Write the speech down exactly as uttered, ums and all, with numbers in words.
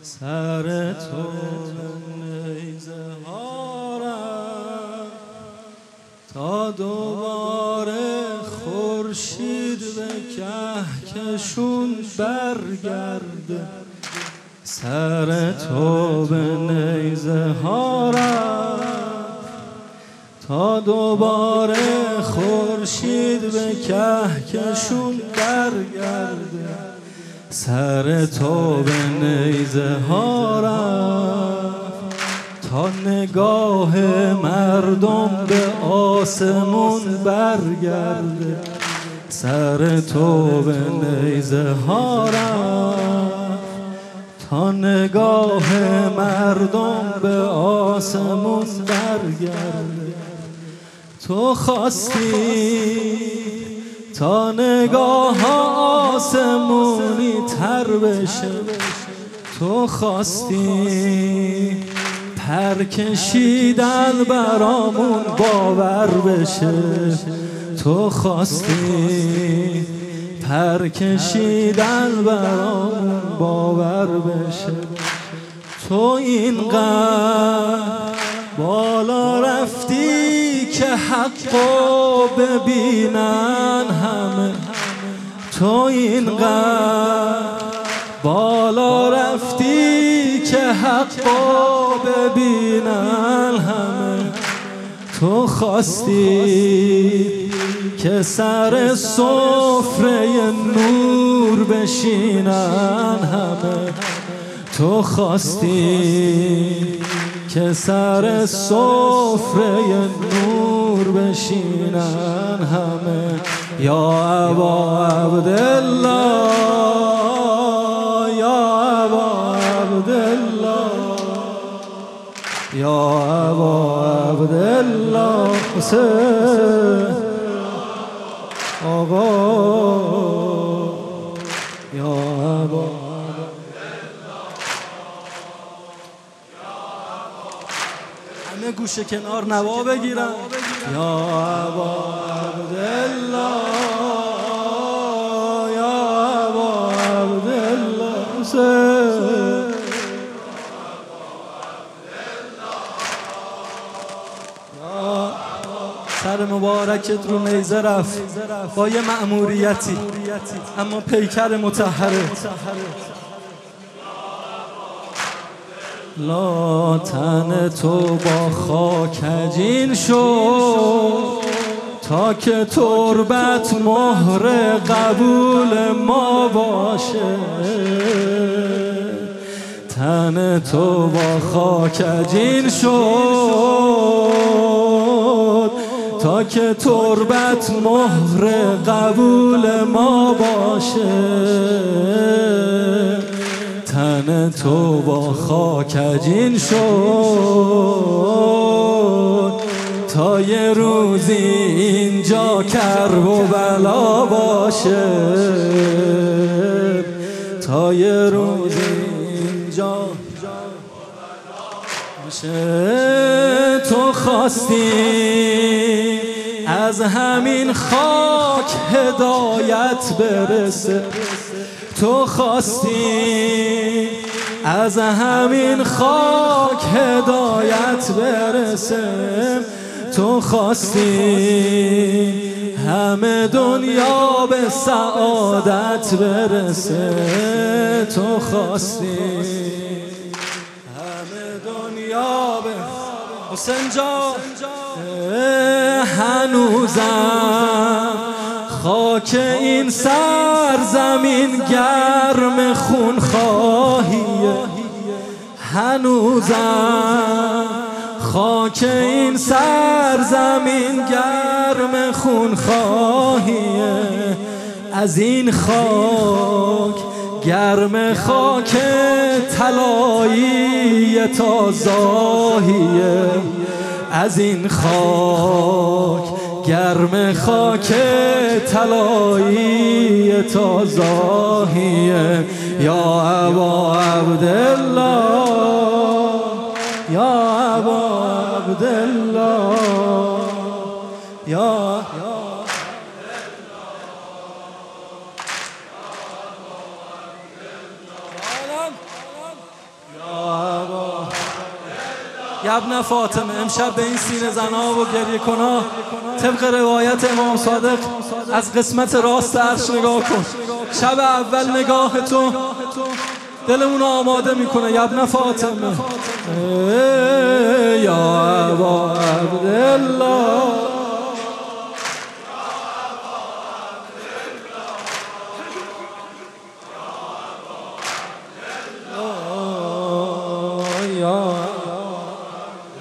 سر تو نیزه هارم تا دوباره خورشید به کهکشون برگرده. سر تو به نیزه هارم تا دوباره خورشید به کهکشون برگرده. سر تو به نیزه هارم تا نگاه مردم به آسمون برگرده. سر تو به نیزه هارم تا نگاه مردم به آسمون برگرده. تو خواستی تا نگاه آسمونی تر بشه، تو خواستی پر کشیدن برامون باور بشه، تو خواستی پر کشیدن برامون باور بشه. تو اینقدر بالا رفتی که حقو ببینن همه، تو اینقدر بالا رفتی که حقو ببینن همه. تو خواستی که سر سفره نور بشینن همه، تو خواستی که سر سفره نور بشینن همه. یا ابا عبدالله، یا ابا عبدالله، یا ابا عبدالله حسین آقا، یا ابا همه گوشه کنار نوا بگیرن. یا ابا عبدالله، یا ابا عبدالله حسین، سر مبارکت رو نیزه رفت با یه مأموریتی، اما پیکر مطهره. لا تن تو با خاکجین شد تا که تربت مهر قبول ما باشه. تن تو با خاکجین شد تا که تربت مهر قبول ما باشه. تن تو با خاکجین شد تا یه روزی اینجا کرب و بلا باشه، تا یه روزی اینجا باشه. تو خواستی از همین خاک هدایت برسه، تو خواستی از همین خاک هدایت برسه، تو خواستی همه دنیا به سعادت برسه، تو خواستی همه دنیا به حسین جان. هنوزم خاک این سرزمین گرم خون خواهیه، هنوزم خاک این سرزمین گرم خون خواهیه. از این خاک گرم خاک طلایی تازاهیه، از این خاک گرم خاک طلایی تازاهیه. یا ابا عبدالله، یا ابا عبدالله، یا یبن فاطمه امشب به این سینه زنا و گریه کنا طبق روایت امام صادق از قسمت راست عرش نگاه کن. شب اول نگاه تو دلمون آماده میکنه. یبن فاطمه یا ابا عبدالله